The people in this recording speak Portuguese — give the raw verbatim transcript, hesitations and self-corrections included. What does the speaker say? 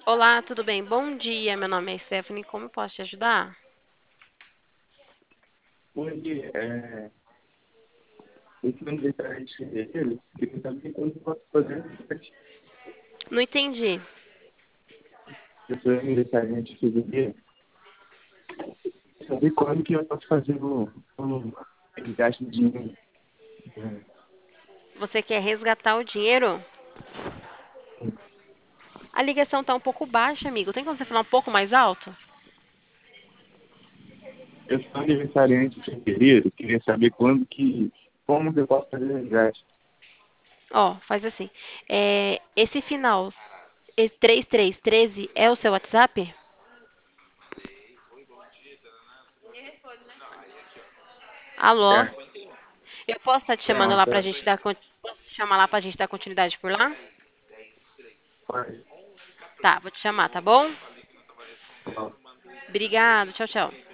Olá, tudo bem? Bom dia, meu nome é Stephanie, como eu posso te ajudar? Hoje, é, esse aniversário de fevereiro, queria saber quando eu posso fazer o teste. Não entendi. Eu sou aniversário de fevereiro, saber quando que eu posso fazer o, o resgate de dinheiro. É, Você quer resgatar o dinheiro? A ligação tá um pouco baixa, amigo. Tem como você falar um pouco mais alto? eu sou aniversariante de fevereiro, queria saber quando que, como que eu posso fazer o resgate. Ó, faz assim. É, esse final, esse três três um três, é o seu WhatsApp? Alô? É, Eu posso estar te é chamando uma lá pra só, gente dar, con- posso te chamar lá pra gente dar continuidade por lá? pode, Tá, vou te chamar, tá bom? falar. Obrigado, tchau, tchau.